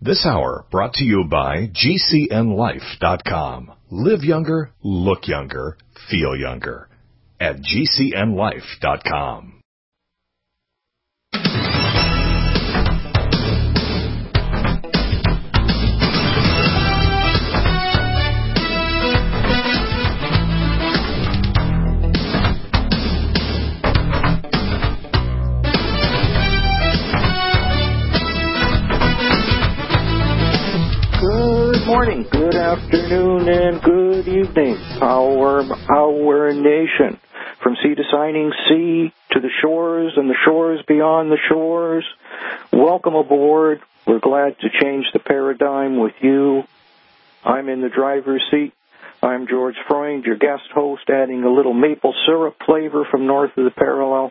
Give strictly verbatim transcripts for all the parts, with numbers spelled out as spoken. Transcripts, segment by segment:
This hour brought to you by G C N Life dot com. Live younger, look younger, feel younger at G C N Life dot com. Good morning, good afternoon, and good evening, our, our nation. From sea to shining sea to the shores and the shores beyond the shores, welcome aboard. We're glad to change the paradigm with you. I'm in the driver's seat. I'm George Freund, your guest host, adding a little maple syrup flavor from north of the parallel.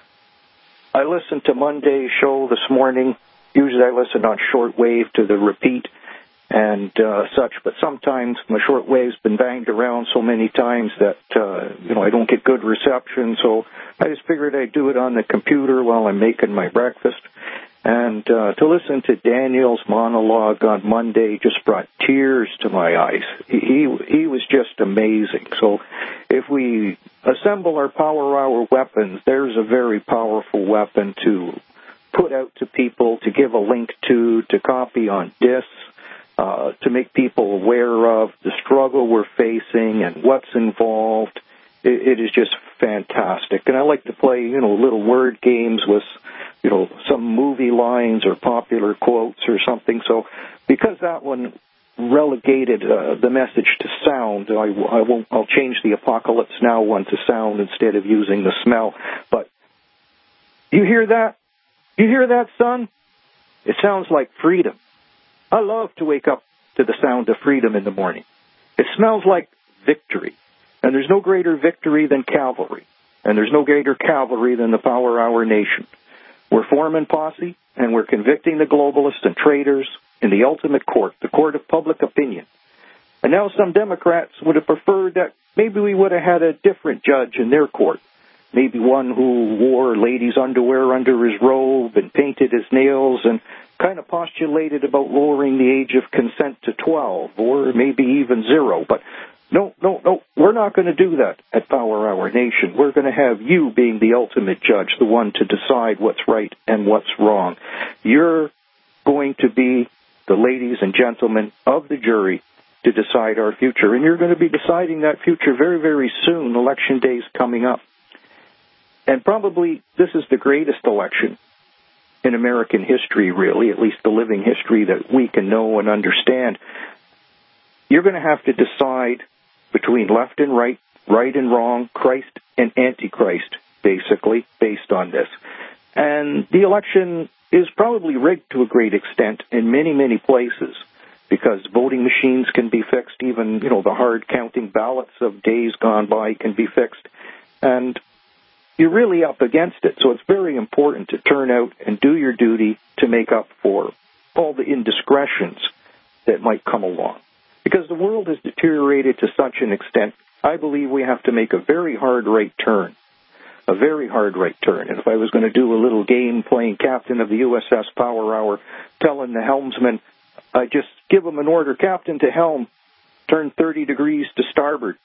I listened to Monday's show this morning. Usually I listen on shortwave to the repeat and uh, such, but sometimes my shortwave's been banged around so many times that, uh, you know, I don't get good reception, so I just figured I'd do it on the computer while I'm making my breakfast. And uh, to listen to Daniel's monologue on Monday just brought tears to my eyes. He, he, he was just amazing. So if we assemble our Power Hour weapons, there's a very powerful weapon to put out to people, to give a link to, to copy on discs, Uh, to make people aware of the struggle we're facing and what's involved. It, it is just fantastic. And I like to play, you know, little word games with, you know, some movie lines or popular quotes or something. So because that one relegated uh, the message to sound, I, I won't, I'll change the Apocalypse Now one to sound instead of using the smell. But you hear that? You hear that, son? It sounds like freedom. I love to wake up to the sound of freedom in the morning. It smells like victory. And there's no greater victory than cavalry. And there's no greater cavalry than the Power Hour Nation. We're forming posse, and we're convicting the globalists and traitors in the ultimate court, the court of public opinion. And now some Democrats would have preferred that maybe we would have had a different judge in their court. Maybe one who wore ladies' underwear under his robe and painted his nails and kind of postulated about lowering the age of consent to twelve or maybe even zero. But no, no, no, we're not going to do that at Power Hour Nation. We're going to have you being the ultimate judge, the one to decide what's right and what's wrong. You're going to be the ladies and gentlemen of the jury to decide our future. And you're going to be deciding that future very, very soon. Election day's coming up. And probably this is the greatest election in American history, really, at least the living history that we can know and understand. You're going to have to decide between left and right, right and wrong, Christ and Antichrist, basically, based on this. And the election is probably rigged to a great extent in many, many places because voting machines can be fixed. Even, you know, the hard counting ballots of days gone by can be fixed. And you're really up against it, so it's very important to turn out and do your duty to make up for all the indiscretions that might come along. Because the world has deteriorated to such an extent, I believe we have to make a very hard right turn. A very hard right turn. And if I was going to do a little game playing captain of the U S S Power Hour, telling the helmsman, I just give him an order, Captain to helm, turn thirty degrees to starboard.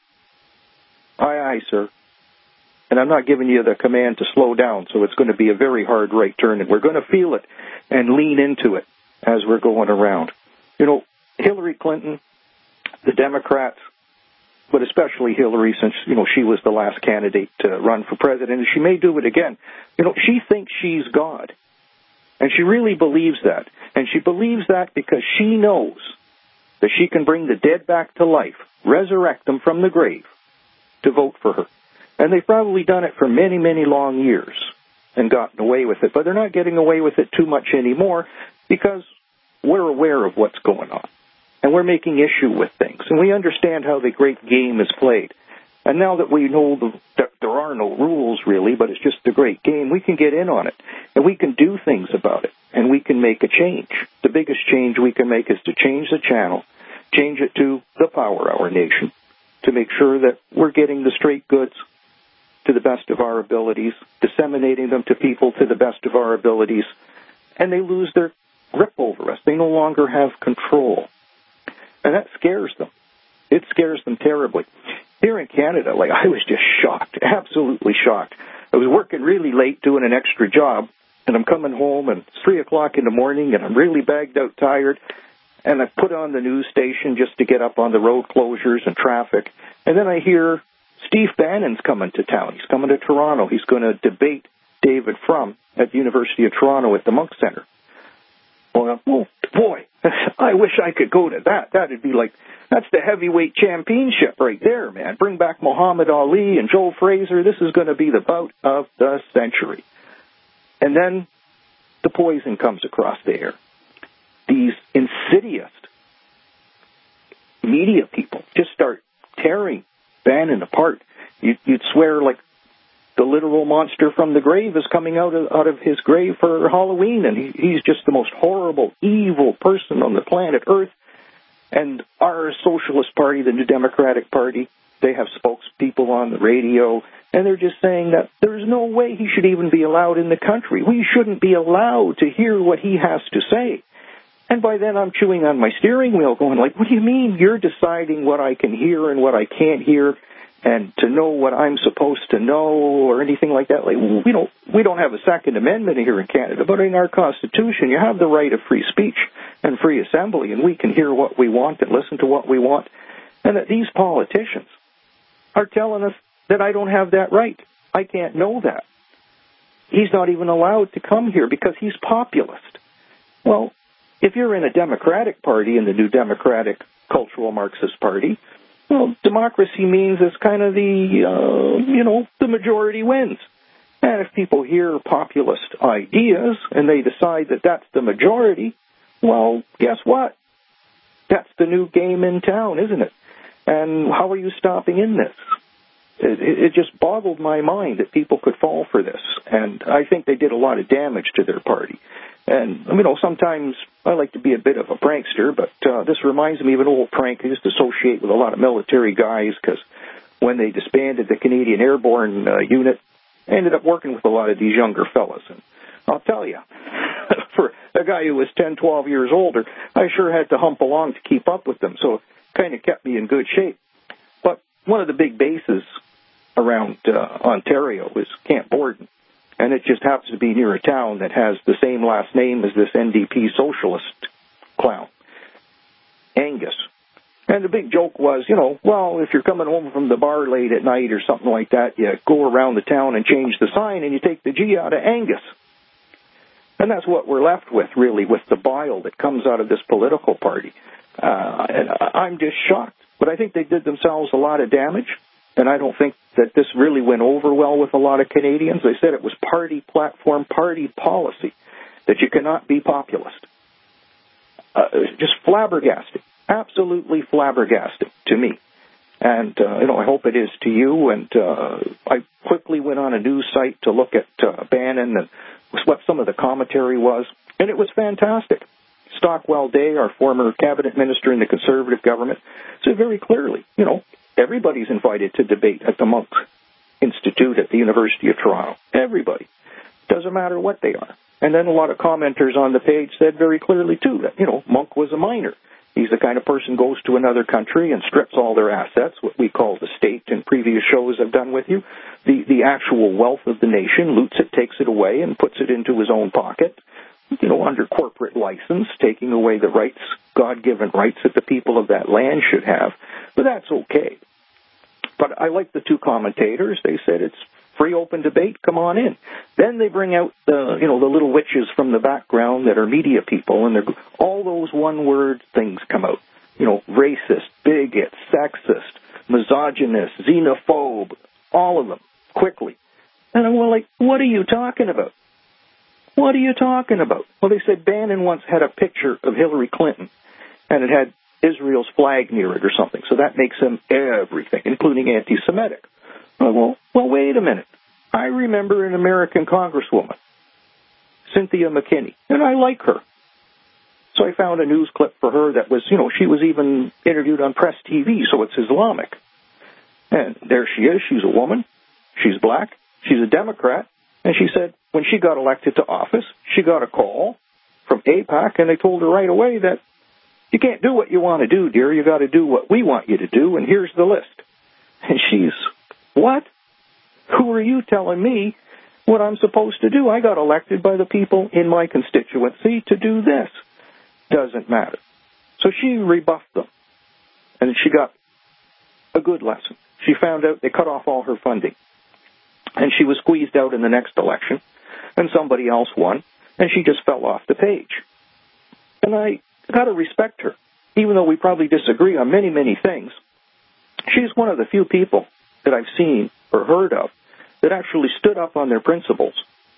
Aye, aye, sir. And I'm not giving you the command to slow down, so it's going to be a very hard right turn, and we're going to feel it and lean into it as we're going around. You know, Hillary Clinton, the Democrats, but especially Hillary, since, you know, she was the last candidate to run for president, and she may do it again. You know, she thinks she's God, and she really believes that. And she believes that because she knows that she can bring the dead back to life, resurrect them from the grave to vote for her. And they've probably done it for many, many long years and gotten away with it. But they're not getting away with it too much anymore because we're aware of what's going on. And we're making issue with things. And we understand how the great game is played. And now that we know the, that there are no rules, really, but it's just the great game, we can get in on it. And we can do things about it. And we can make a change. The biggest change we can make is to change the channel, change it to the Power Hour Nation, to make sure that we're getting the straight goods to the best of our abilities, disseminating them to people to the best of our abilities, and they lose their grip over us. They no longer have control. And that scares them. It scares them terribly. Here in Canada, like, I was just shocked, absolutely shocked. I was working really late doing an extra job, and I'm coming home, and it's three o'clock in the morning, and I'm really bagged out tired, and I put on the news station just to get up on the road closures and traffic, and then I hear Steve Bannon's coming to town. He's coming to Toronto. He's going to debate David Frum at the University of Toronto at the Munk Center. Well, oh, boy, I wish I could go to that. That'd be like, that's the heavyweight championship right there, man. Bring back Muhammad Ali and Joe Frazier. This is going to be the bout of the century. And then the poison comes across the air. These insidious media people just start tearing Bannon apart. You, you'd swear like the literal monster from the grave is coming out of, out of his grave for Halloween, and he, he's just the most horrible, evil person on the planet Earth. And our Socialist Party, the New Democratic Party, they have spokespeople on the radio, and they're just saying that there's no way he should even be allowed in the country. We shouldn't be allowed to hear what he has to say. And by then I'm chewing on my steering wheel going like, what do you mean you're deciding what I can hear and what I can't hear? And to know what I'm supposed to know or anything like that. Like, we don't we don't have a Second Amendment here in Canada, but in our Constitution, you have the right of free speech and free assembly, and we can hear what we want and listen to what we want. And that these politicians are telling us that I don't have that right. I can't know that. He's not even allowed to come here because he's populist. Well, if you're in a Democratic Party, in the New Democratic Cultural Marxist Party, well, democracy means it's kind of the, uh, you know, the majority wins. And if people hear populist ideas and they decide that that's the majority, well, guess what? That's the new game in town, isn't it? And how are you stopping in this? It, it just boggled my mind that people could fall for this. And I think they did a lot of damage to their party. And, you know, sometimes I like to be a bit of a prankster, but uh, this reminds me of an old prank I used to associate with a lot of military guys, because when they disbanded the Canadian Airborne uh, unit, I ended up working with a lot of these younger fellas. And I'll tell you, for a guy who was ten, twelve years older, I sure had to hump along to keep up with them, so it kind of kept me in good shape. But one of the big bases around uh, Ontario is Camp Borden. And it just happens to be near a town that has the same last name as this N D P socialist clown, Angus. And the big joke was, you know, well, if you're coming home from the bar late at night or something like that, you go around the town and change the sign and you take the G out of Angus. And that's what we're left with, really, with the bile that comes out of this political party. Uh, and I'm just shocked. But I think they did themselves a lot of damage. And I don't think that this really went over well with a lot of Canadians. They said it was party platform, party policy, that you cannot be populist. Uh, just flabbergasting, absolutely flabbergasting to me. And, uh, you know, I hope it is to you. And uh, I quickly went on a news site to look at uh, Bannon and what some of the commentary was, and it was fantastic. Stockwell Day, our former cabinet minister in the Conservative government, said very clearly, you know, everybody's invited to debate at the Munk Institute at the University of Toronto. Everybody. Doesn't matter what they are. And then a lot of commenters on the page said very clearly, too, that, you know, Munk was a minor. He's the kind of person who goes to another country and strips all their assets, what we call the state in previous shows I've done with you, the, the actual wealth of the nation, loots it, takes it away, and puts it into his own pocket, you know, under corporate license, taking away the rights, God-given rights that the people of that land should have. But that's okay. But I like the two commentators. They said it's free, open debate. Come on in. Then they bring out the, you know, the little witches from the background that are media people, and they're, all those one-word things come out. You know, racist, bigot, sexist, misogynist, xenophobe, all of them, quickly. And I'm like, what are you talking about? What are you talking about? Well, they said Bannon once had a picture of Hillary Clinton, and it had Israel's flag near it or something, so that makes him everything, including anti-Semitic. Well, well, wait a minute. I remember an American congresswoman, Cynthia McKinney, and I like her. So I found a news clip for her that was, you know, she was even interviewed on Press T V, so it's Islamic. And there she is. She's a woman. She's black. She's a Democrat. And she said when she got elected to office, she got a call from A PAC, and they told her right away that you can't do what you want to do, dear. You got to do what we want you to do, and here's the list. And she's, what? Who are you telling me what I'm supposed to do? I got elected by the people in my constituency to do this. Doesn't matter. So she rebuffed them, and she got a good lesson. She found out they cut off all her funding, and she was squeezed out in the next election, and somebody else won, and she just fell off the page. And I got to respect her, even though we probably disagree on many, many things. She's one of the few people that I've seen or heard of that actually stood up on their principles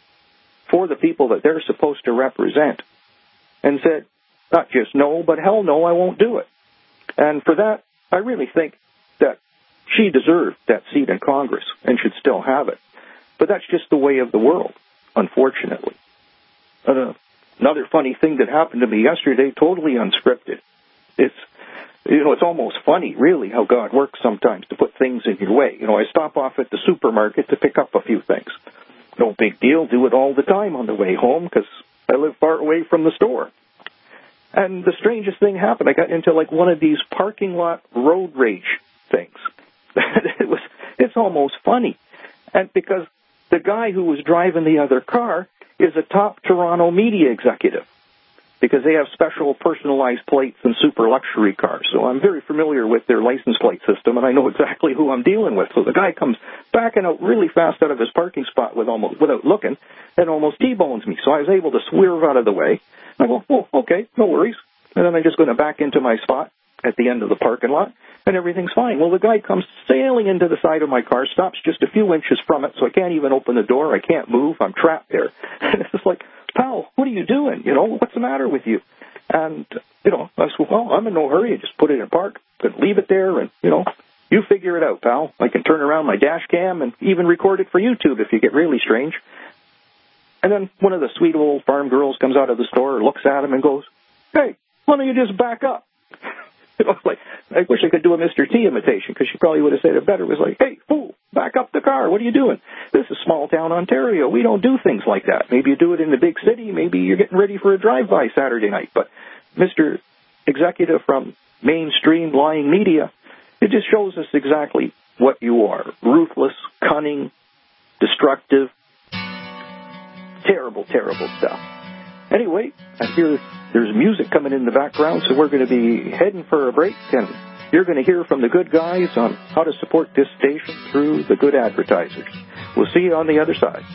for the people that they're supposed to represent and said, not just no, but hell no, I won't do it. And for that, I really think that she deserved that seat in Congress and should still have it. But that's just the way of the world, unfortunately. Uh, another funny thing that happened to me yesterday, totally unscripted. It's, you know, it's almost funny, really, how God works sometimes to put things in your way. You know, I stop off at the supermarket to pick up a few things. No big deal, do it all the time on the way home because I live far away from the store. And the strangest thing happened. I got into like one of these parking lot road rage things. it was, it's almost funny. And because the guy who was driving the other car is a top Toronto media executive, because they have special personalized plates and super luxury cars. So I'm very familiar with their license plate system, and I know exactly who I'm dealing with. So the guy comes backing out really fast out of his parking spot with almost, without looking, and almost T-bones me. So I was able to swerve out of the way. I go, oh, okay, no worries. And then I'm just going to back into my spot at the end of the parking lot, and everything's fine. Well, the guy comes sailing into the side of my car, stops just a few inches from it, so I can't even open the door. I can't move. I'm trapped there. And it's just like, pal, what are you doing? You know, what's the matter with you? And, you know, I said, well, I'm in no hurry. I just put it in park, could leave it there, and, you know, you figure it out, pal. I can turn around my dash cam and even record it for YouTube if you get really strange. And then one of the sweet old farm girls comes out of the store, looks at him, and goes, hey, why don't you just back up? You know, like, I wish I could do a Mister T imitation, because she probably would have said it better. It was like, hey, fool, back up the car. What are you doing? This is small-town Ontario. We don't do things like that. Maybe you do it in the big city. Maybe you're getting ready for a drive-by Saturday night. But Mister Executive from mainstream lying media, it just shows us exactly what you are. Ruthless, cunning, destructive, terrible, terrible stuff. Anyway, I hear there's music coming in the background, so we're going to be heading for a break, and you're going to hear from the good guys on how to support this station through the good advertisers. We'll see you on the other side.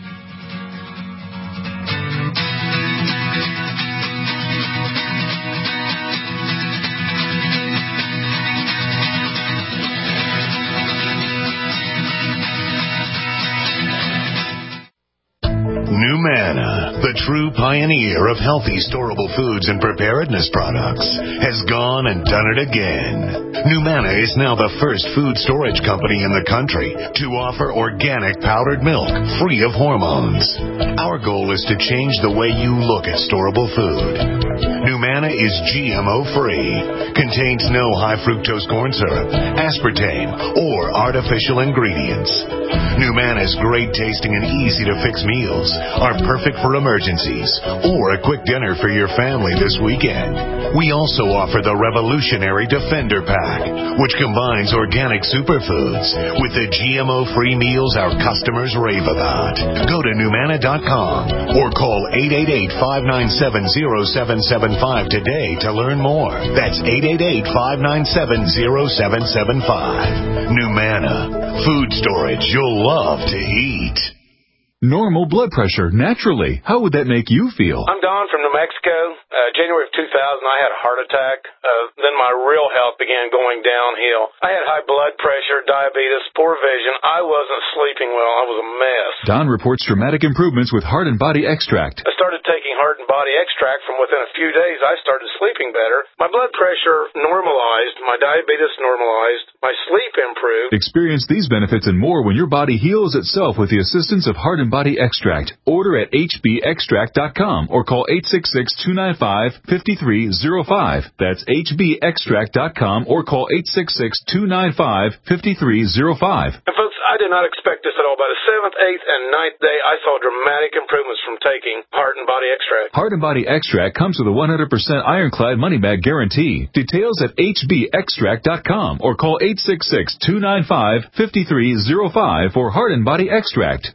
NuManna, the true pioneer of healthy, storable foods and preparedness products, has gone and done it again. NuManna is now the first food storage company in the country to offer organic powdered milk free of hormones. Our goal is to change the way you look at storable food. NuManna is G M O-free, contains no high-fructose corn syrup, aspartame, or artificial ingredients. NuManna's great tasting and easy-to-fix meals are perfect for emergencies or a quick dinner for your family this weekend. We also offer the revolutionary Defender Pack, which combines organic superfoods with the G M O-free meals our customers rave about. Go to NuManna dot com or call eight eight eight, five nine seven, zero seven seven five today to learn more. That's eight eight eight, five nine seven, zero seven seven five. NuManna, food storage you'll love to eat. Normal blood pressure, naturally. How would that make you feel? I'm Don from New Mexico. Uh, January of two thousand, I had a heart attack. Uh, then my real health began going downhill. I had high blood pressure, diabetes, poor vision. I wasn't sleeping well. I was a mess. Don reports dramatic improvements with Heart and Body Extract. I started taking Heart and Body Extract. From within a few days, I started sleeping better. My blood pressure normalized. My diabetes normalized. My sleep improved. Experience these benefits and more when your body heals itself with the assistance of Heart and Body Extract. Order at H B extract dot com or call eight six six, two nine five, five three zero five. That's H B extract dot com or call eight six six, two nine five, five three zero five. And folks, I did did not expect this at all. By the seventh, eighth, and ninth day, I saw dramatic improvements from taking Heart and Body Extract. Heart and Body Extract comes with a one hundred percent ironclad money-back guarantee. Details at H B extract dot com or call eight six six, two nine five, five three zero five for Heart and Body Extract.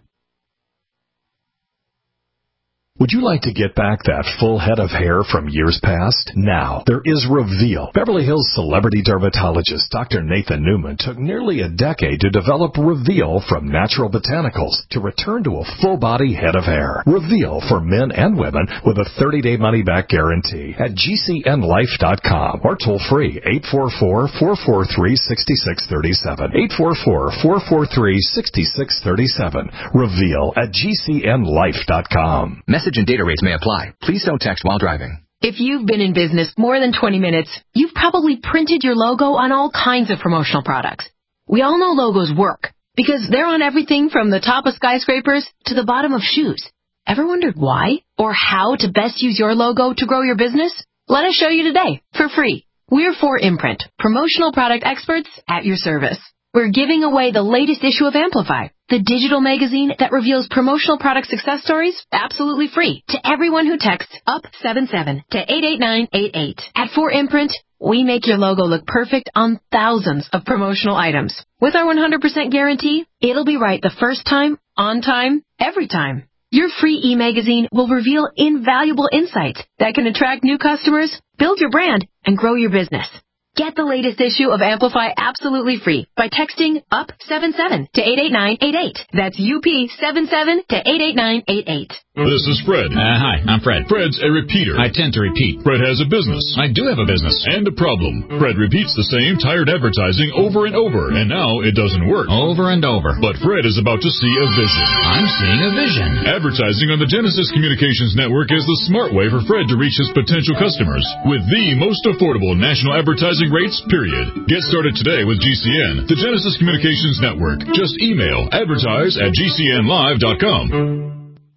Would you like to get back that full head of hair from years past? Now, there is Reveal. Beverly Hills celebrity dermatologist Doctor Nathan Newman took nearly a decade to develop Reveal from natural botanicals to return to a full-body head of hair. Reveal for men and women with a thirty-day money-back guarantee at G C N life dot com or toll-free eight four four, four four three, six six three seven. eight four four, four four three, six six three seven. Reveal at G C N life dot com. Message and data rates may apply. Please don't text while driving. If you've been in business more than twenty minutes, you've probably printed your logo on all kinds of promotional products. We all know logos work because they're on everything from the top of skyscrapers to the bottom of shoes. Ever wondered why or how to best use your logo to grow your business? Let us show you today for free. We're four Imprint, promotional product experts at your service. We're giving away the latest issue of Amplify, the digital magazine that reveals promotional product success stories absolutely free to everyone who texts up seven seven to eight eight nine eight eight. At four Imprint, we make your logo look perfect on thousands of promotional items. With our one hundred percent guarantee, it'll be right the first time, on time, every time. Your free e-magazine will reveal invaluable insights that can attract new customers, build your brand, and grow your business. Get the latest issue of Amplify absolutely free by texting up seven seven to eight eight nine eight eight. That's U P seven seven to eight eight nine eight eight. This is Fred. Uh, hi, I'm Fred. Fred's a repeater. I tend to repeat. Fred has a business. I do have a business. And a problem. Fred repeats the same tired advertising over and over, and now it doesn't work. Over and over. But Fred is about to see a vision. I'm seeing a vision. Advertising on the Genesis Communications Network is the smart way for Fred to reach his potential customers with the most affordable national advertising rates, period. Get started today with G C N, the Genesis Communications Network. Just email advertise at G C N live dot com.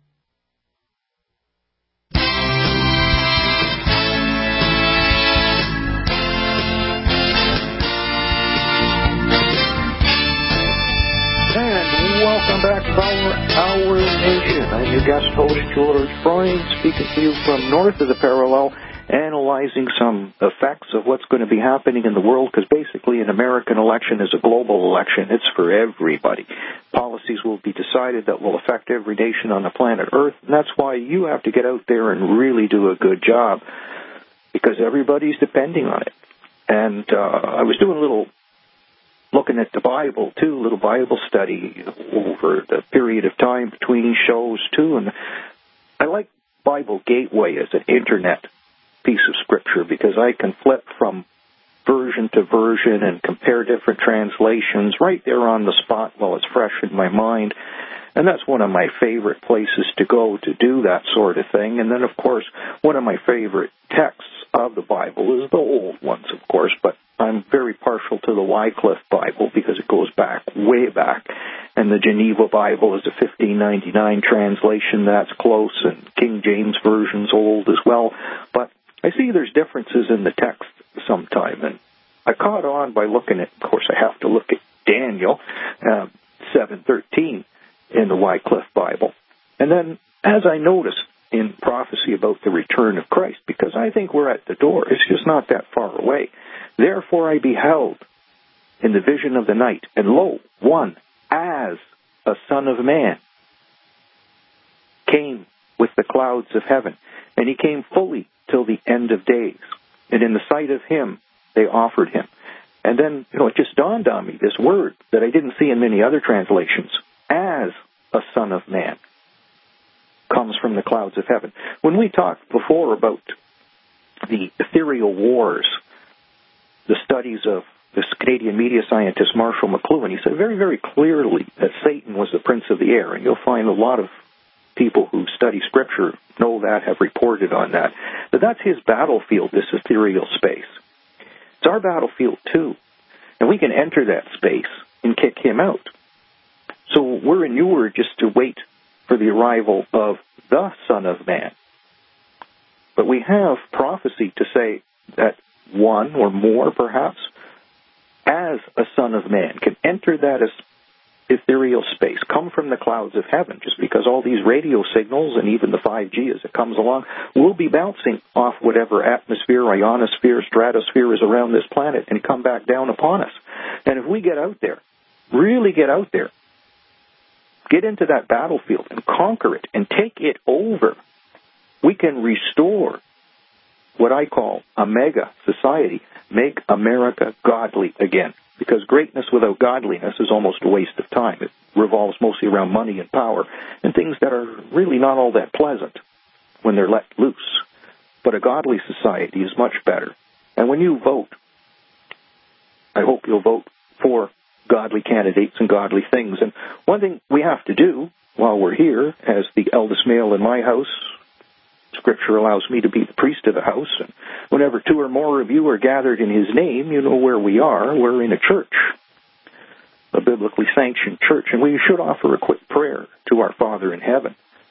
Welcome back to Our, Our Nation. I'm your guest host, George Freund, speaking to you from north of the parallel, analyzing some effects of what's going to be happening in the world, because basically an American election is a global election. It's for everybody. Policies will be decided that will affect every nation on the planet Earth, and that's why you have to get out there and really do a good job, because everybody's depending on it. And uh, I was doing a little looking at the Bible, too, a little Bible study over the period of time between shows, too. And I like Bible Gateway as an internet piece of scripture because I can flip from version to version and compare different translations right there on the spot while it's fresh in my mind. And that's one of my favorite places to go to do that sort of thing. And then, of course, one of my favorite texts of the Bible is the old ones, of course, but I'm very partial to the Wycliffe Bible because it goes back, way back. And the Geneva Bible is a fifteen ninety-nine translation that's close, and King James Version's old as well. But I see there's differences in the text sometime, and I caught on by looking at, of course, I have to look at Daniel uh, seven thirteen in the Wycliffe Bible. And then, as I noticed in prophecy about the return of Christ, because I think we're at the door, it's just not that far away. Therefore I beheld in the vision of the night, and lo, one as a son of man came with the clouds of heaven, and he came fully till the end of days. And in the sight of him they offered him. And then, you know, it just dawned on me, this word that I didn't see in many other translations, as a son of man, comes from the clouds of heaven. When we talked before about the ethereal wars, the studies of this Canadian media scientist, Marshall McLuhan, he said very, very clearly that Satan was the prince of the air. And you'll find a lot of people who study Scripture know that, have reported on that. But that's his battlefield, this ethereal space. It's our battlefield, too. And we can enter that space and kick him out. So we're inured just to wait for the arrival of the Son of Man. But we have prophecy to say that one or more, perhaps, as a Son of Man, can enter that ethereal space, come from the clouds of heaven, just because all these radio signals and even the five G as it comes along will be bouncing off whatever atmosphere, ionosphere, stratosphere is around this planet and come back down upon us. And if we get out there, really get out there, get into that battlefield and conquer it and take it over, we can restore what I call a mega society, make America godly again. Because greatness without godliness is almost a waste of time. It revolves mostly around money and power and things that are really not all that pleasant when they're let loose. But a godly society is much better. And when you vote, I hope you'll vote for godly candidates and godly things. And one thing we have to do while we're here, as the eldest male in my house, Scripture allows me to be the priest of the house, and whenever two or more of you are gathered in His name, you know where we are. We're in a church, a biblically sanctioned church, and we should offer a quick prayer to our Father in heaven.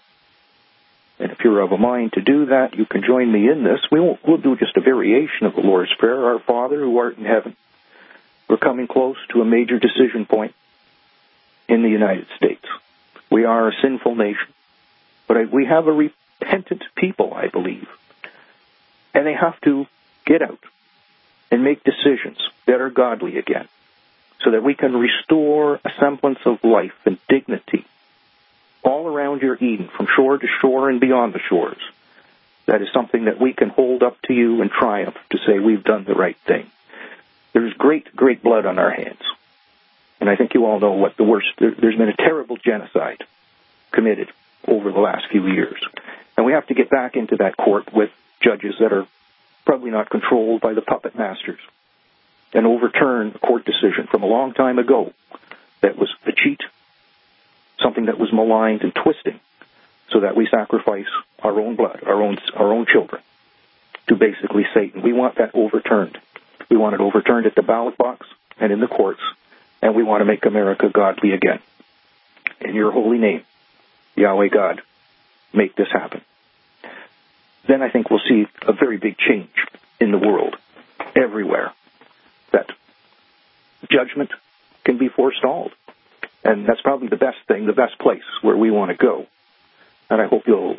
And if you're of a mind to do that, you can join me in this. We won't, we'll do just a variation of the Lord's Prayer. Our Father who art in heaven. We're coming close to a major decision point in the United States. We are a sinful nation, but we have a repentant people, I believe. And they have to get out and make decisions that are godly again, so that we can restore a semblance of life and dignity all around your Eden, from shore to shore and beyond the shores. That is something that we can hold up to you in triumph to say we've done the right thing. There's great, great blood on our hands. And I think you all know what the worst... There, there's been a terrible genocide committed over the last few years. And we have to get back into that court with judges that are probably not controlled by the puppet masters and overturn a court decision from a long time ago that was a cheat, something that was maligned and twisting, so that we sacrifice our own blood, our own our own children, to basically Satan. We want that overturned. We want it overturned at the ballot box and in the courts, and we want to make America godly again. In your holy name, Yahweh God, make this happen. Then I think we'll see a very big change in the world, everywhere, that judgment can be forestalled. And that's probably the best thing, the best place where we want to go. And I hope you'll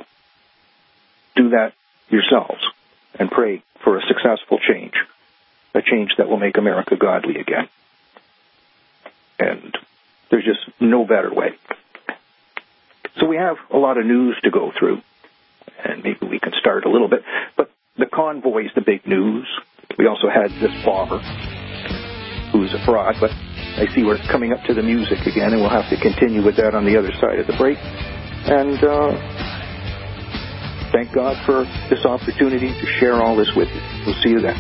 do that yourselves and pray for a successful change, a change that will make America godly again. And there's just no better way. So we have a lot of news to go through, and maybe we can start a little bit. But the convoy is the big news. We also had this bomber, who's a fraud, but I see we're coming up to the music again, and we'll have to continue with that on the other side of the break. And uh, thank God for this opportunity to share all this with you. We'll see you then.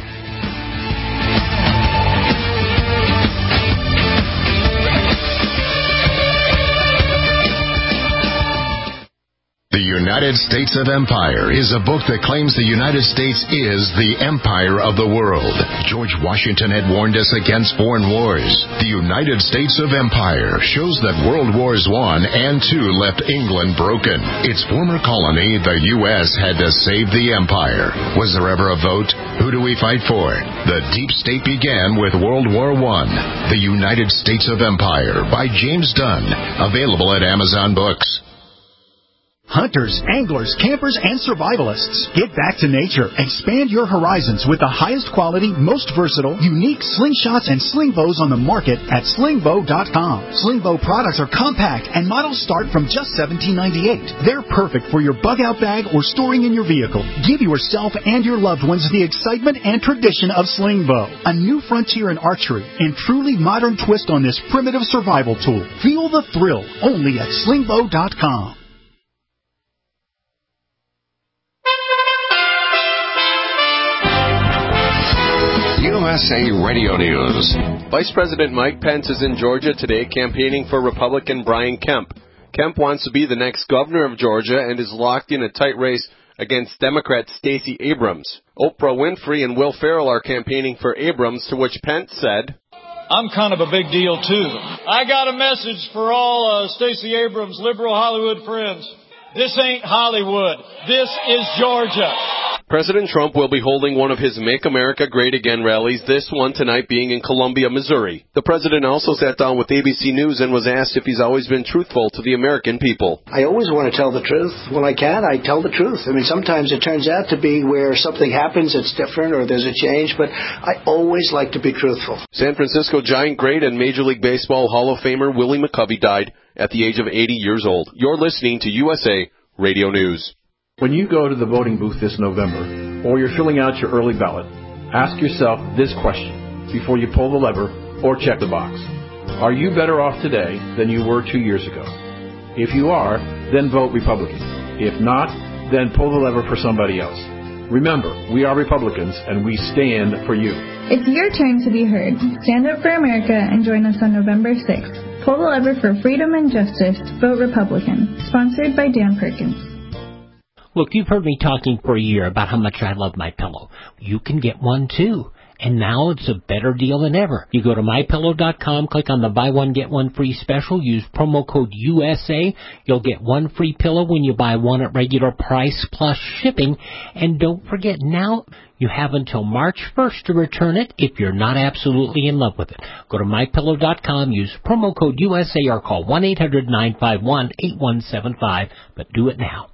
The United States of Empire is a book that claims the United States is the empire of the world. George Washington had warned us against foreign wars. The United States of Empire shows that World Wars One and Two left England broken. Its former colony, the U S, had to save the empire. Was there ever a vote? Who do we fight for? The deep state began with World War One. The United States of Empire by James Dunn. Available at Amazon Books. Hunters, anglers, campers, and survivalists. Get back to nature. Expand your horizons with the highest quality, most versatile, unique slingshots and sling bows on the market at sling bow dot com. Sling bow products are compact and models start from just seventeen ninety-eight. They're perfect for your bug out bag or storing in your vehicle. Give yourself and your loved ones the excitement and tradition of sling bow. A new frontier in archery and truly modern twist on this primitive survival tool. Feel the thrill only at sling bow dot com. U S A Radio News. Vice President Mike Pence is in Georgia today campaigning for Republican Brian Kemp. Kemp wants to be the next governor of Georgia and is locked in a tight race against Democrat Stacey Abrams. Oprah Winfrey and Will Ferrell are campaigning for Abrams, to which Pence said, I'm kind of a big deal, too. I got a message for all uh, Stacey Abrams' liberal Hollywood friends. This ain't Hollywood. This is Georgia. President Trump will be holding one of his Make America Great Again rallies, this one tonight being in Columbia, Missouri. The president also sat down with A B C News and was asked if he's always been truthful to the American people. I always want to tell the truth. When I can, I tell the truth. I mean, sometimes it turns out to be where something happens that's different or there's a change, but I always like to be truthful. San Francisco Giant great and Major League Baseball Hall of Famer Willie McCovey died at the age of eighty years old. You're listening to U S A Radio News. When you go to the voting booth this November, or you're filling out your early ballot, ask yourself this question before you pull the lever or check the box. Are you better off today than you were two years ago? If you are, then vote Republican. If not, then pull the lever for somebody else. Remember, we are Republicans, and we stand for you. It's your turn to be heard. Stand up for America and join us on November sixth. Pull the lever for freedom and justice. Vote Republican. Sponsored by Dan Perkins. Look, you've heard me talking for a year about how much I love MyPillow. You can get one, too. And now it's a better deal than ever. You go to my pillow dot com, click on the buy one, get one free special, use promo code U S A. You'll get one free pillow when you buy one at regular price plus shipping. And don't forget, now you have until March first to return it if you're not absolutely in love with it. Go to my pillow dot com, use promo code U S A, or call one eight hundred nine five one eight one seven five. But do it now.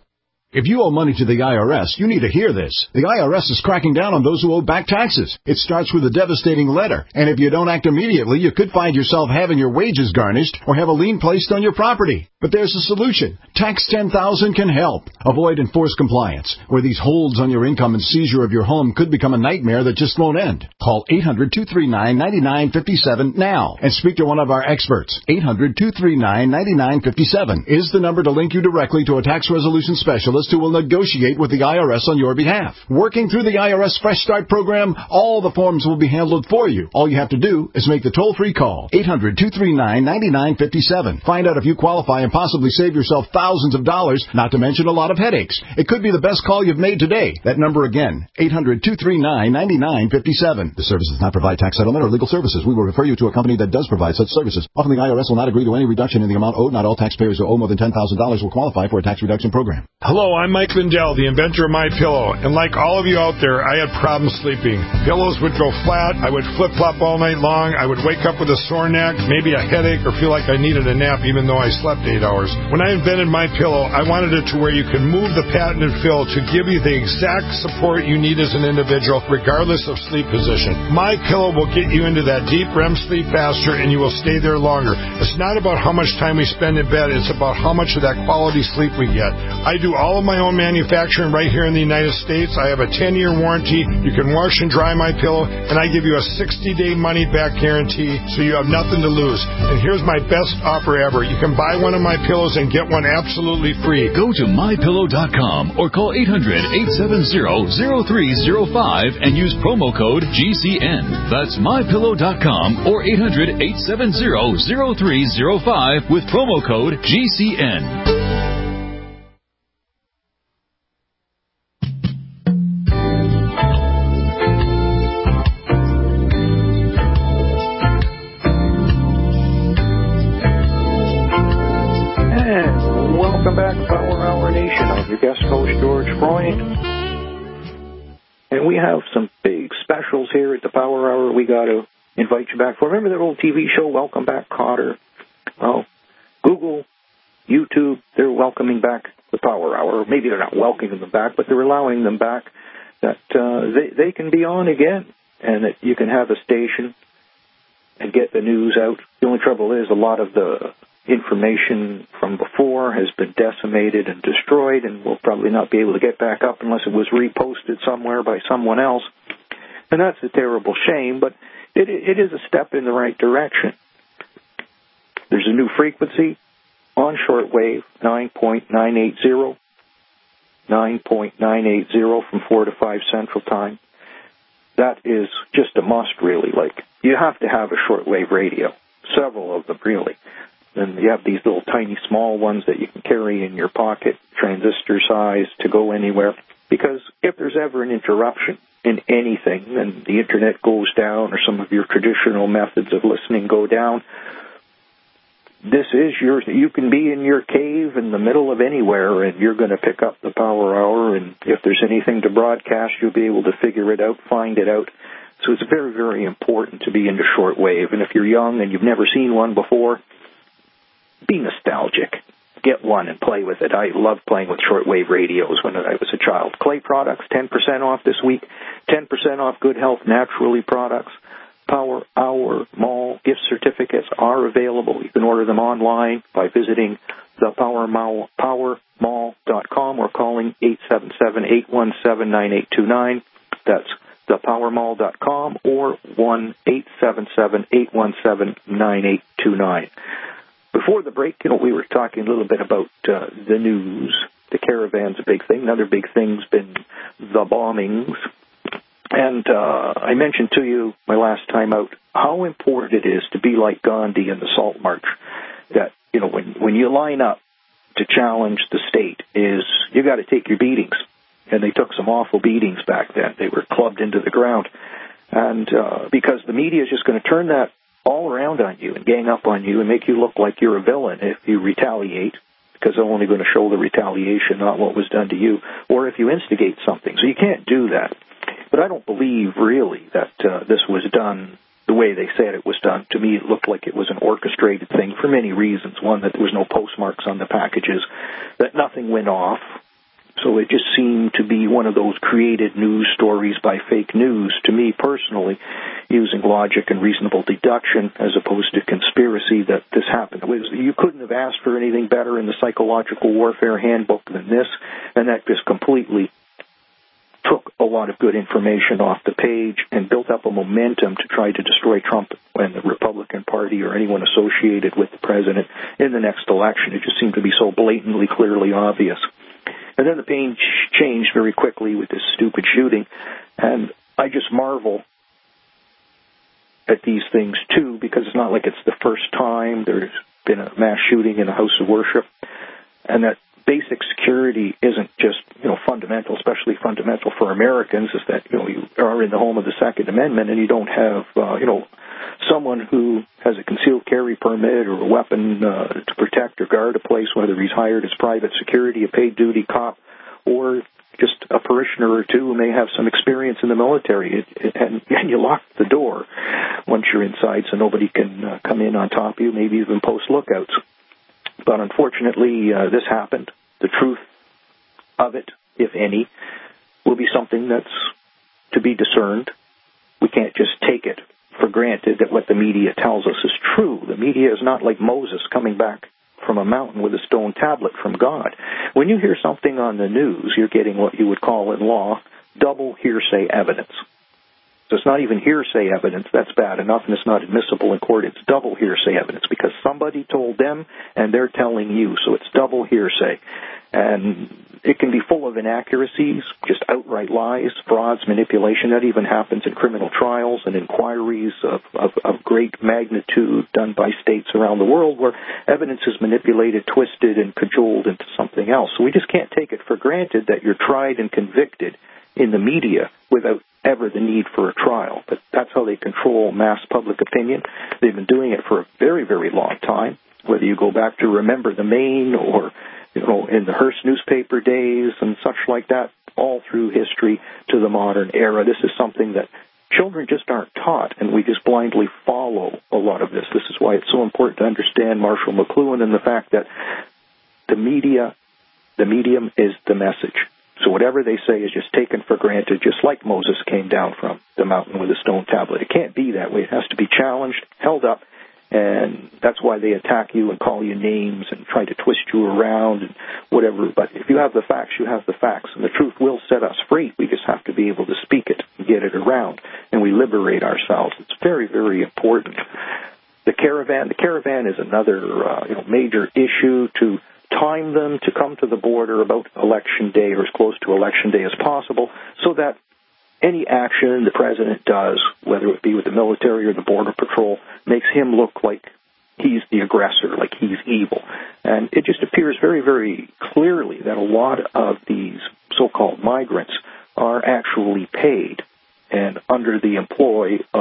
If you owe money to the I R S, you need to hear this. The I R S is cracking down on those who owe back taxes. It starts with a devastating letter, and if you don't act immediately, you could find yourself having your wages garnished or have a lien placed on your property. But there's a solution. Tax ten thousand can help. Avoid enforced compliance, where these holds on your income and seizure of your home could become a nightmare that just won't end. Call eight hundred two three nine nine nine five seven now and speak to one of our experts. eight hundred two three nine nine nine five seven is the number to link you directly to a tax resolution specialist who will negotiate with the I R S on your behalf. Working through the I R S Fresh Start program, all the forms will be handled for you. All you have to do is make the toll-free call, eight hundred two three nine nine nine five seven. Find out if you qualify and possibly save yourself thousands of dollars, not to mention a lot of headaches. It could be the best call you've made today. That number again, eight hundred two three nine nine nine five seven. The service does not provide tax settlement or legal services. We will refer you to a company that does provide such services. Often the I R S will not agree to any reduction in the amount owed. Not all taxpayers who owe more than ten thousand dollars will qualify for a tax reduction program. Hello, I'm Mike Lindell, the inventor of MyPillow, and like all of you out there, I had problems sleeping. Pillows would go flat, I would flip-flop all night long, I would wake up with a sore neck, maybe a headache, or feel like I needed a nap even though I slept eight hours. When I invented MyPillow, I wanted it to where you could move the patented fill to give you the exact support you need as an individual, regardless of sleep position. MyPillow will get you into that deep R E M sleep faster, and you will stay there longer. It's not about how much time we spend in bed, it's about how much of that quality sleep we get. I do all of my own manufacturing right here in the United States. I have a ten-year warranty. You can wash and dry MyPillow, and I give you a sixty-day money-back guarantee, so you have nothing to lose. And here's my best offer ever. You can buy one of my pillows and get one absolutely free. Go to my pillow dot com or call eight hundred eight seven zero zero three zero five and use promo code G C N. That's my pillow dot com or eight hundred eight seven zero zero three zero five with promo code G C N. Welcome back to Power Hour Nation. I'm your guest host, George Freund. And we have some big specials here at the Power Hour we got to invite you back for. Remember that old T V show, Welcome Back, Kotter? Well, Google, YouTube, they're welcoming back the Power Hour. Maybe they're not welcoming them back, but they're allowing them back, that uh, they, they can be on again, and that you can have a station and get the news out. The only trouble is a lot of the information from before has been decimated and destroyed, and we'll probably not be able to get back up unless it was reposted somewhere by someone else. And that's a terrible shame, but it, it is a step in the right direction. There's a new frequency on shortwave, nine point nine eight zero, nine point nine eight zero from four to five Central Time. That is just a must, really. Like, you have to have a shortwave radio, several of them, really. And you have these little tiny small ones that you can carry in your pocket, transistor size, to go anywhere. Because if there's ever an interruption in anything, and the Internet goes down or some of your traditional methods of listening go down, this is your, you can be in your cave in the middle of anywhere and you're going to pick up the Power Hour, and if there's anything to broadcast, you'll be able to figure it out, find it out. So it's very, very important to be into shortwave. And if you're young and you've never seen one before, be nostalgic. Get one and play with it. I loved playing with shortwave radios when I was a child. Clay products, ten percent off this week. ten percent off Good Health Naturally products. Power Hour Mall gift certificates are available. You can order them online by visiting the power mall dot com or calling eight seven seven, eight one seven, nine eight two nine. That's the power mall dot com or one eight seven seven, eight one seven, nine eight two nine. Before the break, you know, we were talking a little bit about uh, the news. The caravan's a big thing. Another big thing's been the bombings. And uh, I mentioned to you my last time out how important it is to be like Gandhi in the Salt March. That, you know, when, when you line up to challenge the state, is you got to take your beatings. And they took some awful beatings back then. They were clubbed into the ground. And uh, because the media is just going to turn that all around on you and gang up on you and make you look like you're a villain if you retaliate, because they're only going to show the retaliation, not what was done to you, or if you instigate something. So you can't do that. But I don't believe, really, that uh, this was done the way they said it was done. To me, it looked like it was an orchestrated thing for many reasons. One, that there was no postmarks on the packages, that nothing went off. So it just seemed to be one of those created news stories by fake news, to me personally, using logic and reasonable deduction as opposed to conspiracy that this happened. You couldn't have asked for anything better in the Psychological Warfare Handbook than this, and that just completely took a lot of good information off the page and built up a momentum to try to destroy Trump and the Republican Party or anyone associated with the president in the next election. It just seemed to be so blatantly, clearly obvious. And then the pain changed very quickly with this stupid shooting. And I just marvel at these things, too, because it's not like it's the first time there's been a mass shooting in a house of worship. And that basic security isn't just, you know, fundamental, especially fundamental for Americans, is that, you know, you are in the home of the Second Amendment and you don't have, uh, you know, someone who has a concealed carry permit or a weapon uh, to protect or guard a place, whether he's hired as private security, a paid duty cop, or just a parishioner or two who may have some experience in the military. It, it, and, and you lock the door once you're inside so nobody can uh, come in on top of you, maybe even post lookouts. But unfortunately, uh, this happened. The truth of it, if any, will be something that's to be discerned. We can't just take it for granted that what the media tells us is true. The media is not like Moses coming back from a mountain with a stone tablet from God. When you hear something on the news, you're getting what you would call in law double hearsay evidence. So it's not even hearsay evidence. That's bad enough, and it's not admissible in court. It's double hearsay evidence because somebody told them and they're telling you. So it's double hearsay. And it can be full of inaccuracies, just outright lies, frauds, manipulation. That even happens in criminal trials and inquiries of, of, of great magnitude done by states around the world where evidence is manipulated, twisted, and cajoled into something else. So we just can't take it for granted that you're tried and convicted in the media without ever the need for a trial. But that's how they control mass public opinion. They've been doing it for a very, very long time, whether you go back to Remember the Maine or, you know, in the Hearst newspaper days and such like that, all through history to the modern era. This is something that children just aren't taught, and we just blindly follow a lot of this. This is why it's so important to understand Marshall McLuhan and the fact that the media, the medium is the message. So whatever they say is just taken for granted, just like Moses came down from the mountain with a stone tablet. It can't be that way. It has to be challenged, held up, and that's why they attack you and call you names and try to twist you around and whatever. But if you have the facts, you have the facts, and the truth will set us free. We just have to be able to speak it and get it around, and we liberate ourselves. It's very, very important. The caravan, the caravan is another uh, you know, major issue. To time them to come to the border about Election Day or as close to Election Day as possible so that any action the president does, whether it be with the military or the Border Patrol, makes him look like he's the aggressor, like he's evil. And it just appears very, very clearly that a lot of these so-called migrants are actually paid and under the employ of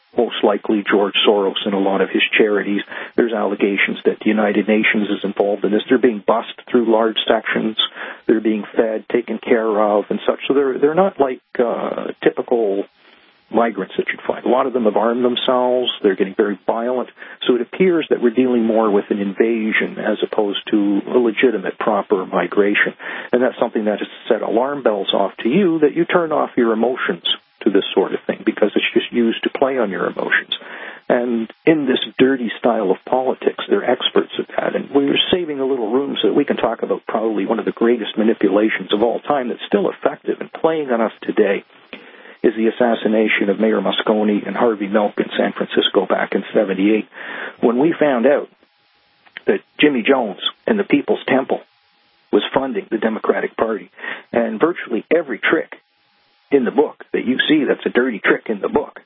most likely George Soros and a lot of his charities. There's allegations that the United Nations is involved in this. They're being bussed through large sections. They're being fed, taken care of, and such. So they're they're not like uh, typical migrants that you'd find. A lot of them have armed themselves. They're getting very violent. So it appears that we're dealing more with an invasion as opposed to a legitimate, proper migration. And that's something that has set alarm bells off to you, that you turn off your emotions to this sort of thing, because it's just used to play on your emotions. And in this dirty style of politics, they're experts at that. And we're saving a little room so that we can talk about probably one of the greatest manipulations of all time that's still effective and playing on us today, is the assassination of Mayor Moscone and Harvey Milk in San Francisco back in seventy-eight, when we found out that Jimmy Jones and the People's Temple was funding the Democratic Party. And virtually every trick in the book that you see that's a dirty trick in the book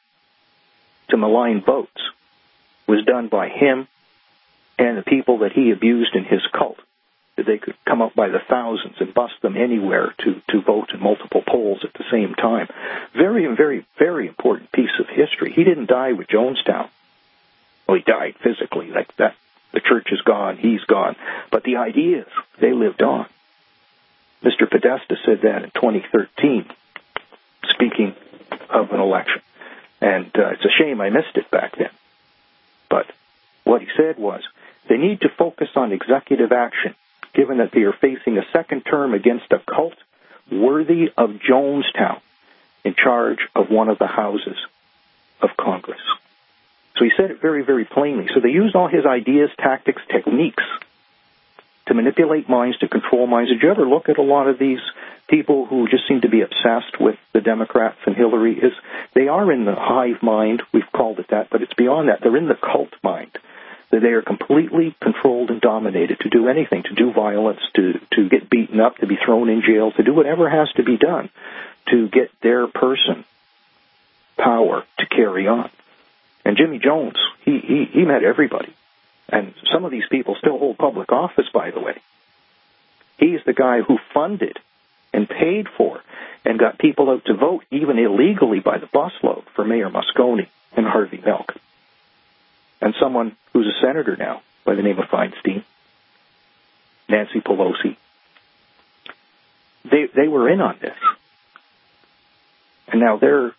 to malign votes was done by him and the people that he abused in his cult, that they could come up by the thousands and bust them anywhere to, to vote in multiple polls at the same time. Very, very, very important piece of history. He didn't die with Jonestown. Well, he died physically. Like that, the church is gone, he's gone. But the ideas, they lived on. Mister Podesta said that in twenty thirteen, speaking of an election. And uh, it's a shame I missed it back then. But what he said was, they need to focus on executive action, given that they are facing a second term against a cult worthy of Jonestown, in charge of one of the houses of Congress. So he said it very, very plainly. So they used all his ideas, tactics, techniques to manipulate minds, to control minds. Did you ever look at a lot of these people who just seem to be obsessed with the Democrats and Hillary? Is they are in the hive mind, we've called it that, but it's beyond that. They're in the cult mind. They are completely controlled and dominated to do anything, to do violence, to, to get beaten up, to be thrown in jail, to do whatever has to be done to get their person power to carry on. And Jimmy Jones, he, he, he met everybody. And some of these people still hold public office, by the way. He's the guy who funded and paid for and got people out to vote, even illegally by the busload, for Mayor Moscone and Harvey Milk. And someone who's a senator now by the name of Feinstein, Nancy Pelosi. They they were in on this. And now they're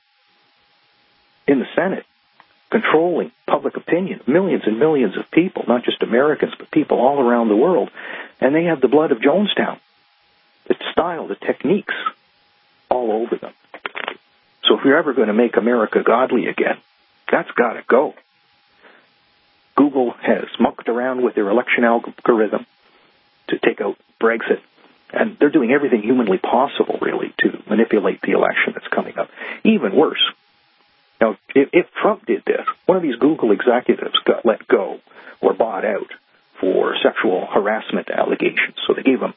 in the Senate controlling public opinion, millions and millions of people, not just Americans, but people all around the world. And they have the blood of Jonestown, the style, the techniques all over them. So if you're ever going to make America godly again, that's got to go. Google has mucked around with their election algorithm to take out Brexit, and they're doing everything humanly possible, really, to manipulate the election that's coming up. Even worse. Now, if, if Trump did this, one of these Google executives got let go or bought out for sexual harassment allegations. So they gave him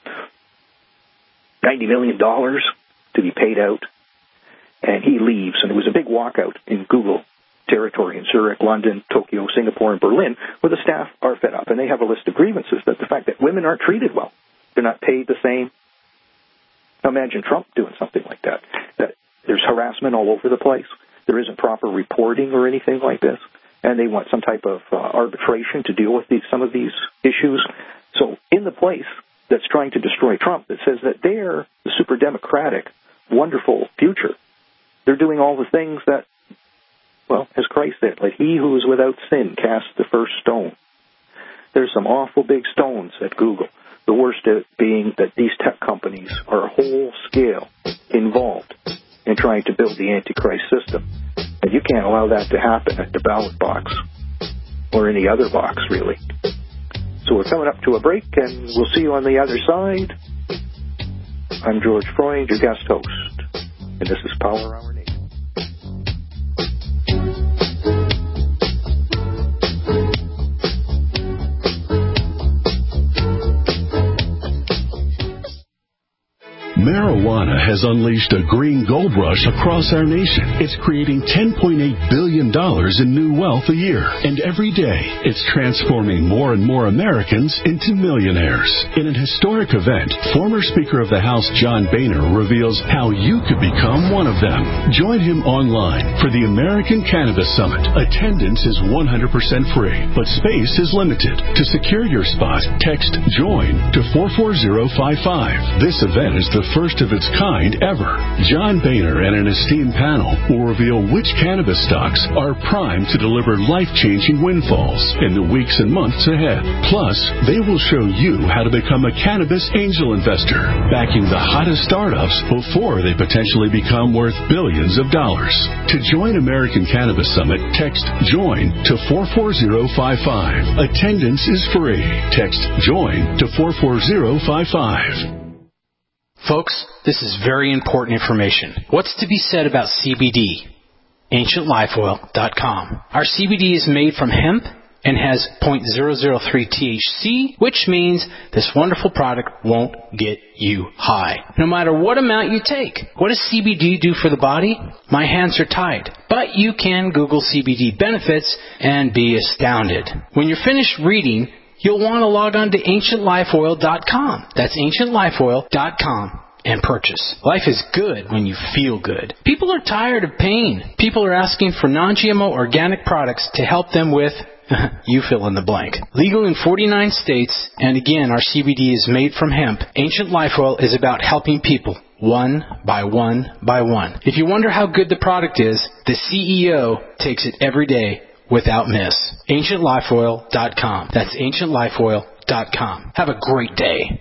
ninety million dollars to be paid out, and he leaves, and there was a big walkout in Google territory in Zurich, London, Tokyo, Singapore, and Berlin, where the staff are fed up. And they have a list of grievances, that the fact that women aren't treated well. They're not paid the same. Now imagine Trump doing something like that. That there's harassment all over the place. There isn't proper reporting or anything like this. And they want some type of uh, arbitration to deal with these, some of these issues. So in the place that's trying to destroy Trump, that says that they're the super democratic, wonderful future, they're doing all the things that, well, as Christ said, let he who is without sin cast the first stone. There's some awful big stones at Google. The worst of it being that these tech companies are whole scale involved in trying to build the Antichrist system. And you can't allow that to happen at the ballot box or any other box, really. So we're coming up to a break, and we'll see you on the other side. I'm George Freund, your guest host, and this is Power Hour Nation. Marijuana marijuana has unleashed a green gold rush across our nation. It's creating ten point eight billion dollars in new wealth a year. And every day, it's transforming more and more Americans into millionaires. In an historic event, former Speaker of the House John Boehner reveals how you could become one of them. Join him online for the American Cannabis Summit. Attendance is one hundred percent free, but space is limited. To secure your spot, text JOIN to four four zero five five. This event is the first of its kind ever. John Boehner and an esteemed panel will reveal which cannabis stocks are primed to deliver life-changing windfalls in the weeks and months ahead. Plus, they will show you how to become a cannabis angel investor, backing the hottest startups before they potentially become worth billions of dollars. To join American Cannabis Summit, text JOIN to four four zero five five. Attendance is free. Text JOIN to four four zero five five. Folks, this is very important information. What's to be said about C B D? ancient life oil dot com. Our C B D is made from hemp and has zero point zero zero three T H C, which means this wonderful product won't get you high, no matter what amount you take. What does C B D do for the body? My hands are tied. But you can Google C B D benefits and be astounded. When you're finished reading, you'll want to log on to ancient life oil dot com. That's ancient life oil dot com. And purchase. Life is good when you feel good. People are tired of pain. People are asking for non-G M O organic products to help them with, you fill in the blank. Legal in forty-nine states, and again, our C B D is made from hemp. Ancient Life Oil is about helping people one by one by one. If you wonder how good the product is, the C E O takes it every day without miss. ancient life oil dot com. That's ancient life oil dot com. Have a great day.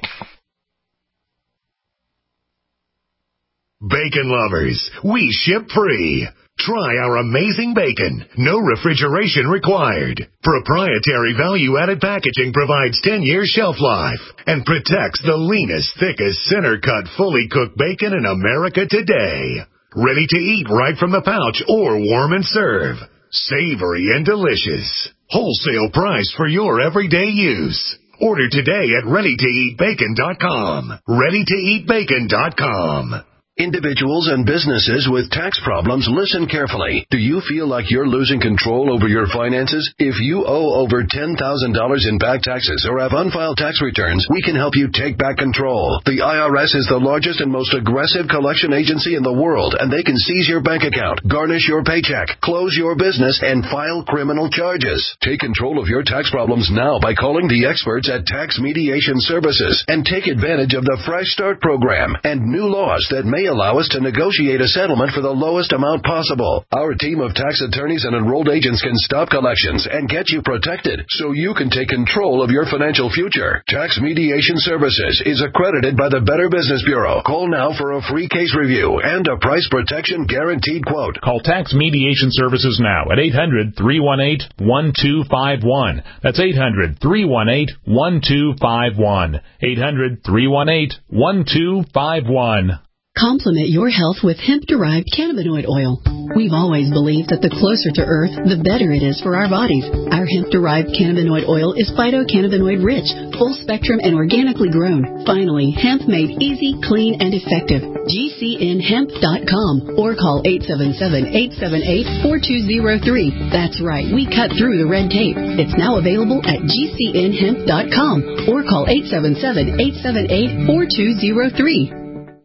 Bacon lovers, we ship free. Try our amazing bacon. No refrigeration required. Proprietary value-added packaging provides ten years shelf life and protects the leanest, thickest, center-cut, fully cooked bacon in America today. Ready to eat right from the pouch or warm and serve. Savory and delicious. Wholesale price for your everyday use. Order today at ready to eat bacon dot com. ready to eat bacon dot com. Individuals and businesses with tax problems, listen carefully. Do you feel like you're losing control over your finances? If you owe over ten thousand dollars in back taxes or have unfiled tax returns, we can help you take back control. The I R S is the largest and most aggressive collection agency in the world, and they can seize your bank account, garnish your paycheck, close your business, and file criminal charges. Take control of your tax problems now by calling the experts at Tax Mediation Services and take advantage of the Fresh Start program and new laws that may allow us to negotiate a settlement for the lowest amount possible. Our team of tax attorneys and enrolled agents can stop collections and get you protected so you can take control of your financial future. Tax Mediation Services is accredited by the Better Business Bureau. Call now for a free case review and a price protection guaranteed quote. Call Tax Mediation Services now at eight hundred, three one eight, one two five one. That's eight hundred, three one eight, one two five one. eight hundred, three one eight, one two five one. Complement your health with hemp-derived cannabinoid oil. We've always believed that the closer to Earth, the better it is for our bodies. Our hemp-derived cannabinoid oil is phytocannabinoid-rich, full-spectrum, and organically grown. Finally, hemp made easy, clean, and effective. G C N hemp dot com or call eight seven seven, eight seven eight, four two zero three. That's right, we cut through the red tape. It's now available at G C N hemp dot com or call eight seven seven, eight seven eight, four two zero three.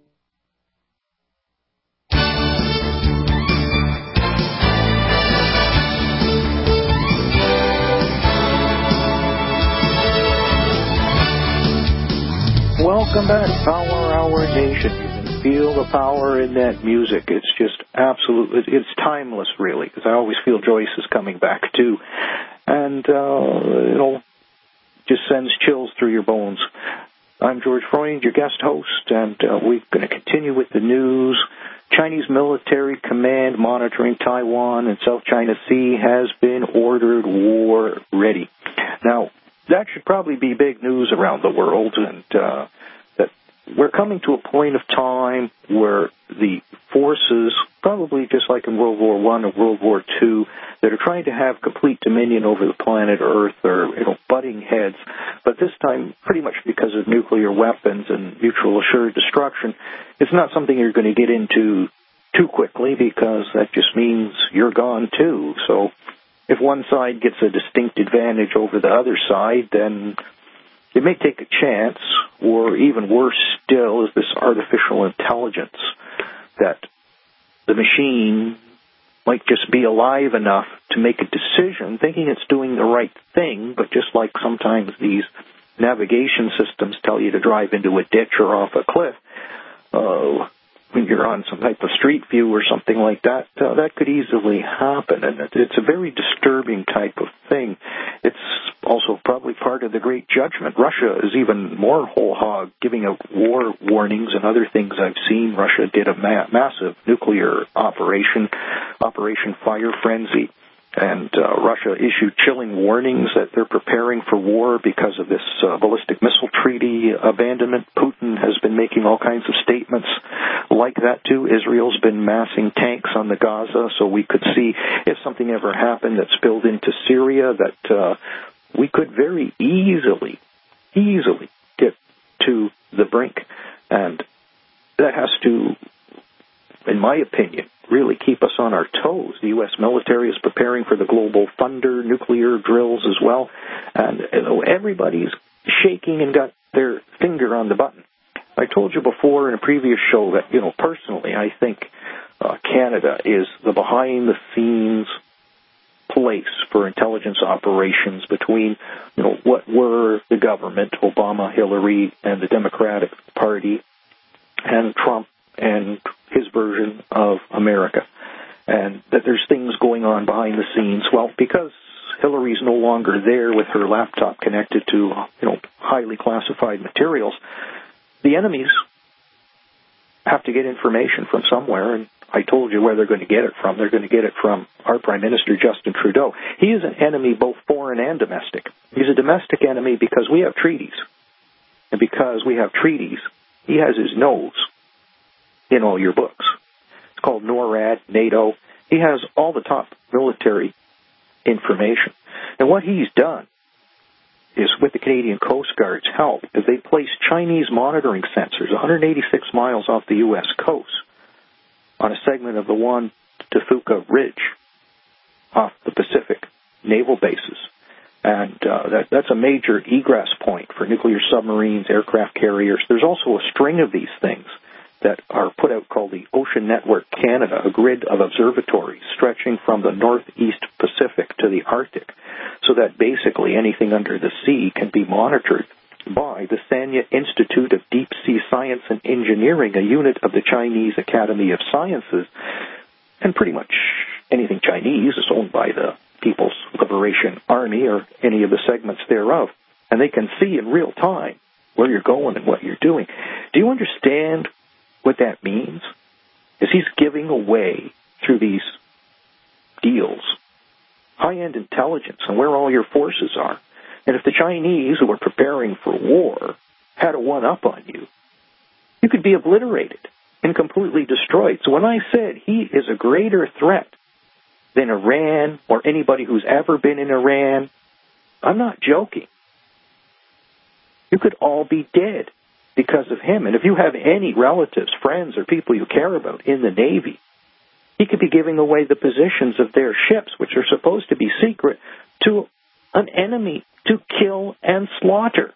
Welcome back, Power Hour Nation. You can feel the power in that music. It's just absolute. It's timeless, really, because I always feel Joyce is coming back, too. And, uh, it'll just sends chills through your bones. I'm George Freund, your guest host, and uh, we're going to continue with the news. Chinese military command monitoring Taiwan and South China Sea has been ordered war ready. Now, that should probably be big news around the world, and uh, that we're coming to a point of time where the forces, probably just like in World War One or World War Two, that are trying to have complete dominion over the planet Earth are, you know, butting heads, but this time pretty much because of nuclear weapons and mutual assured destruction. It's not something you're going to get into too quickly because that just means you're gone too. So if one side gets a distinct advantage over the other side, then it may take a chance, or even worse still is this artificial intelligence that the machine might just be alive enough to make a decision thinking it's doing the right thing, but just like sometimes these navigation systems tell you to drive into a ditch or off a cliff, uh, when you're on some type of street view or something like that, uh, that could easily happen. And it's a very disturbing type of thing. It's also probably part of the Great Judgment. Russia is even more whole hog, giving out war warnings and other things I've seen. Russia did a ma- massive nuclear operation, Operation Fire Frenzy. And uh, Russia issued chilling warnings that they're preparing for war because of this uh, ballistic missile treaty abandonment. Putin has been making all kinds of statements like that, too. Israel's been massing tanks on the Gaza, so we could see if something ever happened that spilled into Syria, that uh, we could very easily, easily get to the brink. And that has to, in my opinion, really keep us on our toes. The U S military is preparing for the Global Thunder nuclear drills as well. And you know, everybody's shaking and got their finger on the button. I told you before in a previous show that, you know, personally, I think uh, Canada is the behind-the-scenes place for intelligence operations between, you know, what were the government, Obama, Hillary, and the Democratic Party, and Trump, and his version of America, and that there's things going on behind the scenes. Well, because Hillary's no longer there with her laptop connected to, you know, highly classified materials, the enemies have to get information from somewhere, and I told you where they're going to get it from. They're going to get it from our Prime Minister, Justin Trudeau. He is an enemy both foreign and domestic. He's a domestic enemy because we have treaties, and because we have treaties, he has his nose in all your books. It's called NORAD, NATO. He has all the top military information. And what he's done is, with the Canadian Coast Guard's help, is they placed Chinese monitoring sensors one hundred eighty-six miles off the U S coast on a segment of the Juan de Fuca Ridge off the Pacific naval bases. And uh, that, that's a major egress point for nuclear submarines, aircraft carriers. There's also a string of these things that are put out called the Ocean Network Canada, a grid of observatories stretching from the northeast Pacific to the Arctic, so that basically anything under the sea can be monitored by the Sanya Institute of Deep Sea Science and Engineering, a unit of the Chinese Academy of Sciences. And pretty much anything Chinese is owned by the People's Liberation Army or any of the segments thereof. And they can see in real time where you're going and what you're doing. Do you understand what that means? Is he's giving away, through these deals, high-end intelligence and where all your forces are. And if the Chinese, who are preparing for war, had a one-up on you, you could be obliterated and completely destroyed. So when I said he is a greater threat than Iran or anybody who's ever been in Iran, I'm not joking. You could all be dead because of him. And if you have any relatives, friends, or people you care about in the Navy, he could be giving away the positions of their ships, which are supposed to be secret, to an enemy to kill and slaughter.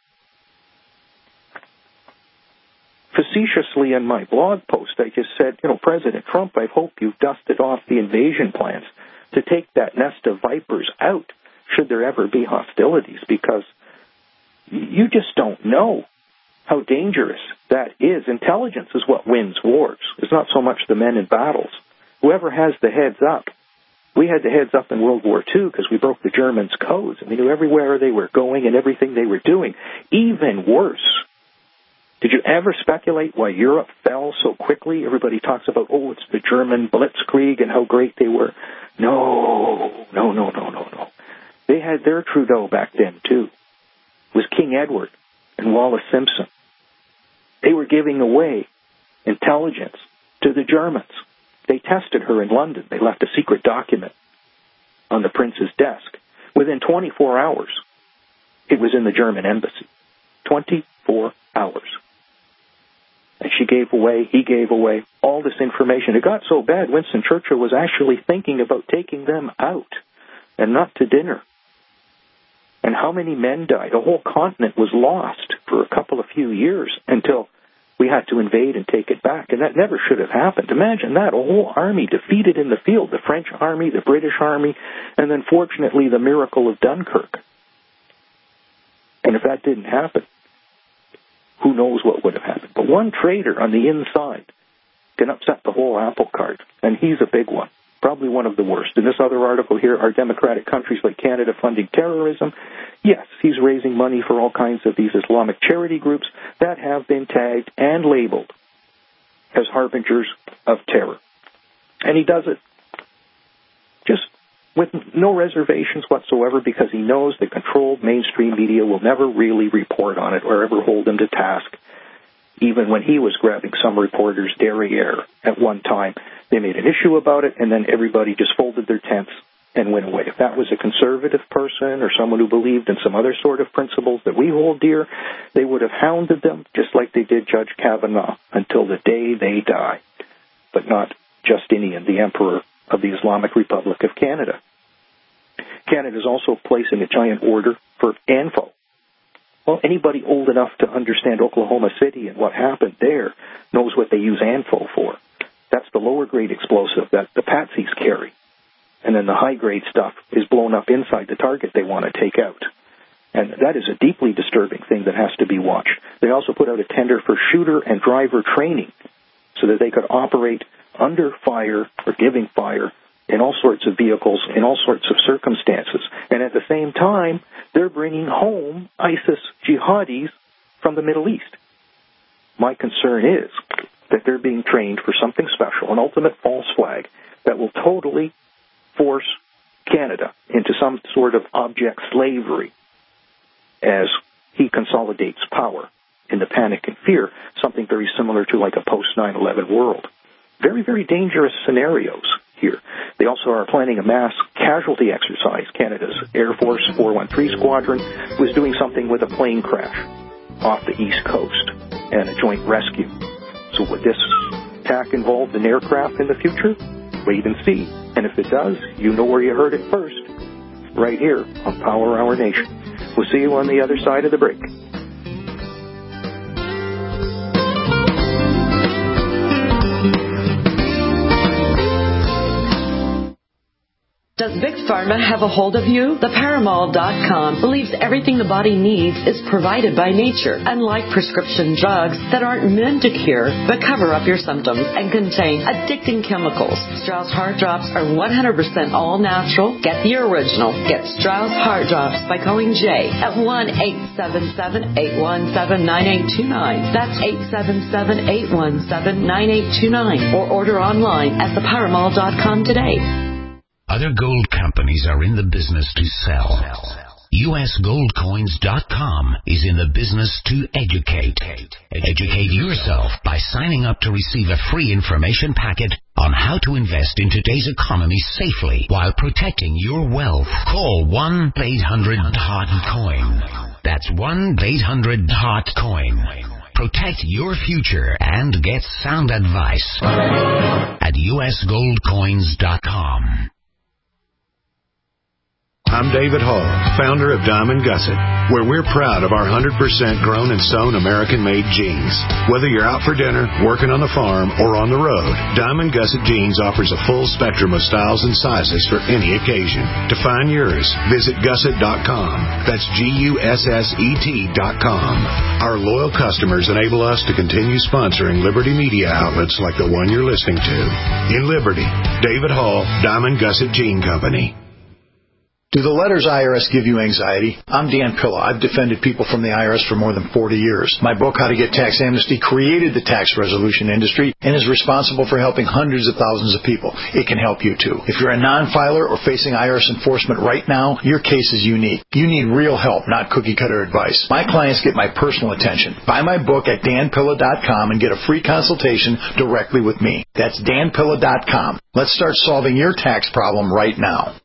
Facetiously in my blog post, I just said, you know, President Trump, I hope you've dusted off the invasion plans to take that nest of vipers out should there ever be hostilities, because you just don't know how dangerous that is. Intelligence is what wins wars. It's not so much the men in battles. Whoever has the heads up. We had the heads up in World War Two because we broke the Germans' codes, and we knew everywhere they were going and everything they were doing. Even worse, did you ever speculate why Europe fell so quickly? Everybody talks about, oh, it's the German blitzkrieg and how great they were. No, no, no, no, no, no. They had their Trudeau back then, too. It was King Edward and Wallace Simpson. They were giving away intelligence to the Germans. They tested her in London. They left a secret document on the prince's desk. Within twenty-four hours, it was in the German embassy. twenty-four hours. And she she gave away, he gave away, all this information. It got so bad, Winston Churchill was actually thinking about taking them out and not to dinner. And how many men died? A whole continent was lost for a couple of few years until we had to invade and take it back. And that never should have happened. Imagine that, a whole army defeated in the field, the French army, the British army, and then fortunately the miracle of Dunkirk. And if that didn't happen, who knows what would have happened. But one traitor on the inside can upset the whole apple cart, and he's a big one, probably one of the worst. In this other article here, are democratic countries like Canada funding terrorism? Yes, he's raising money for all kinds of these Islamic charity groups that have been tagged and labeled as harbingers of terror. And he does it just with no reservations whatsoever, because he knows the controlled mainstream media will never really report on it or ever hold him to task. Even when he was grabbing some reporters' derriere at one time, they made an issue about it, and then everybody just folded their tents and went away. If that was a conservative person or someone who believed in some other sort of principles that we hold dear, they would have hounded them just like they did Judge Kavanaugh until the day they die. But not Justinian, the Emperor of the Islamic Republic of Canada. Canada is also placing a giant order for ANFO. Well, anybody old enough to understand Oklahoma City and what happened there knows what they use ANFO for. That's the lower-grade explosive that the patsies carry. And then the high-grade stuff is blown up inside the target they want to take out. And that is a deeply disturbing thing that has to be watched. They also put out a tender for shooter and driver training so that they could operate under fire or giving fire in all sorts of vehicles, in all sorts of circumstances. And at the same time, they're bringing home ISIS jihadis from the Middle East. My concern is that they're being trained for something special, an ultimate false flag that will totally force Canada into some sort of object slavery as he consolidates power in the panic and fear, something very similar to like a post nine eleven world. Very, very dangerous scenarios here. They also are planning a mass casualty exercise. Canada's Air Force four one three Squadron was doing something with a plane crash off the East Coast and a joint rescue. So would this attack involve an aircraft in the future? Wait and see. And if it does, you know where you heard it first. Right here on Power Hour Nation. We'll see you on the other side of the break. Does Big Pharma have a hold of you? The Paramal dot com believes everything the body needs is provided by nature, unlike prescription drugs that aren't meant to cure but cover up your symptoms and contain addicting chemicals. Strauss Heart Drops are one hundred percent all natural. Get the original. Get Strauss Heart Drops by calling Jay at one eight seven seven, eight one seven, nine eight two nine. That's eight seven seven, eight one seven, nine eight two nine. Or order online at the Paramal dot com today. Other gold companies are in the business to sell. U S gold coins dot com is in the business to educate. Educate yourself by signing up to receive a free information packet on how to invest in today's economy safely while protecting your wealth. Call one eight hundred hot coin. That's one eight hundred hot coin. Protect your future and get sound advice at U S gold coins dot com. I'm David Hall, founder of Diamond Gusset, where we're proud of our one hundred percent grown and sewn American-made jeans. Whether you're out for dinner, working on the farm, or on the road, Diamond Gusset Jeans offers a full spectrum of styles and sizes for any occasion. To find yours, visit gusset dot com. That's G U S S E T dot com. Our loyal customers enable us to continue sponsoring Liberty media outlets like the one you're listening to. In Liberty, David Hall, Diamond Gusset Jean Company. Do the letters I R S give you anxiety? I'm Dan Pilla. I've defended people from the I R S for more than forty years. My book, How to Get Tax Amnesty, created the tax resolution industry and is responsible for helping hundreds of thousands of people. It can help you, too. If you're a non-filer or facing I R S enforcement right now, your case is unique. You need real help, not cookie-cutter advice. My clients get my personal attention. Buy my book at dan pilla dot com and get a free consultation directly with me. That's dan pilla dot com. Let's start solving your tax problem right now.